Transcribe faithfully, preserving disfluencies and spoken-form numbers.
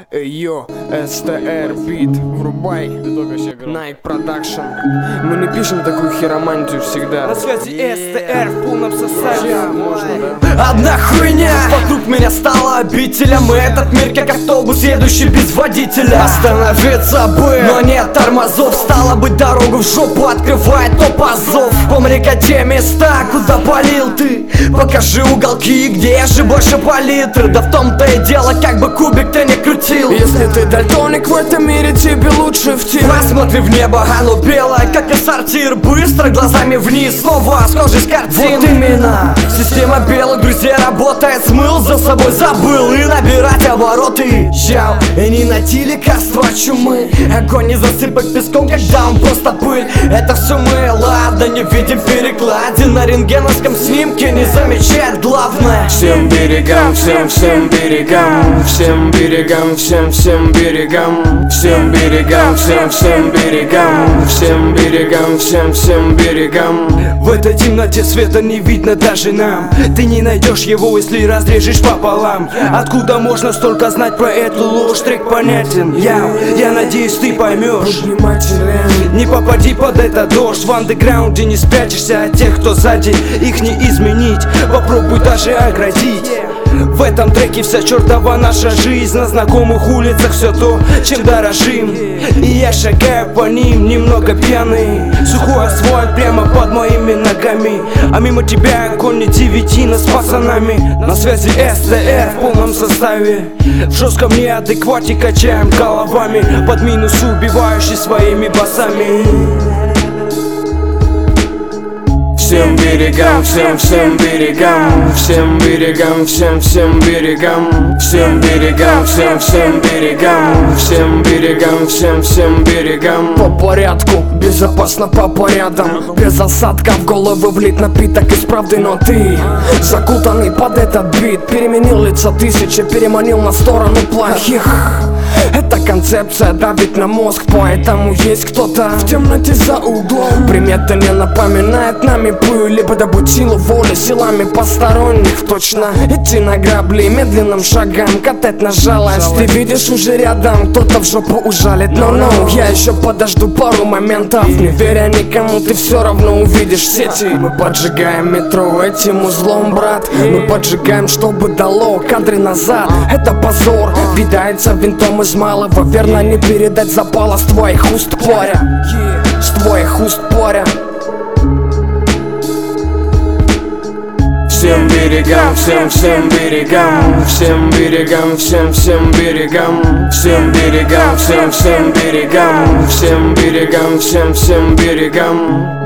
Йо, эс тэ эр бит, врубай, Nike Production. Мы не пишем такую хиромантию всегда. На связи эс тэ эр в полном составе. Можно, да? Одна хуйня вокруг меня стала обителем. И этот мир как автобус, едущий без водителя. Остановиться бы, но нет тормозов. Стало быть, дорогу в жопу открывает топ Азов. Помни-ка те места, куда полил ты. Покажи уголки, где я же больше палитры. Да в том-то и дело, как бы кубик ты не крутил. Если ты дальтоник в этом мире, тебе лучше в тень. Посмотри в небо, оно белое, как и сортир. Быстро глазами вниз, снова схожесть картин. Вот именно, система белых друзей работает. Смыл за собой, забыл и набирать обороты. Яу, и не найти лекарства чумы. Огонь не засыпать песком, когда он просто пыль. Это все мы, ладно, не видим перекладин. На рентгеновском снимке не замечает главное. Всем берегам, всем, всем берегам, всем берегам, всем, всем берегам, всем берегам, всем, всем берегам, всем берегам, всем, всем берегам. В этой темноте света не видно даже нам. Ты не найдешь его, если разрежешь пополам. Откуда можно столько знать про эту ложь? Трек понятен, я, я надеюсь, ты поймешь. Не попади под этот дождь. В андеграунде не спрячешься от тех, кто сзади. Их не изменить, попробуй даже оградить. В этом треке вся чертова наша жизнь. На знакомых улицах все то, чем дорожим. И я шагаю по ним, немного пьяный. Сухой асфальт прямо под моими ногами. А мимо тебя конь девятина с пацанами. На связи эс тэ эр в полном составе. В жестком неадеквате качаем головами. Под минус убивающий своими басами. Всем берегам, всем, всем берегам, всем берегам, всем, всем берегам, всем берегам, всем, всем берегам, всем берегам, всем, всем берегам. По порядку, безопасно по порядам. Без осадка в голову влит напиток из правды, но ты закутанный под этот бит. Переменил лица тысячи, переманил на сторону плохих. Эта концепция давит на мозг, поэтому есть кто-то в темноте за углом. Примета не напоминает нами пыль, либо добыть силу воли силами посторонних. Точно идти на грабли медленным шагам, катать на жалость. Ты видишь уже рядом, кто-то в жопу ужалит. Но no, no, я еще подожду пару моментов. Не веря никому, ты все равно увидишь в сети. Мы поджигаем метро этим узлом, брат. Мы поджигаем, чтобы дало кадры назад. Это позор, видается винтом из малого. Верно не передать запала с твоих уст поря. С твоих уст поря. Всем берегам, всем, всем берегам, всем берегам, всем, всем берегам, всем берегам, всем, всем берегам, всем берегам, всем, всем берегам.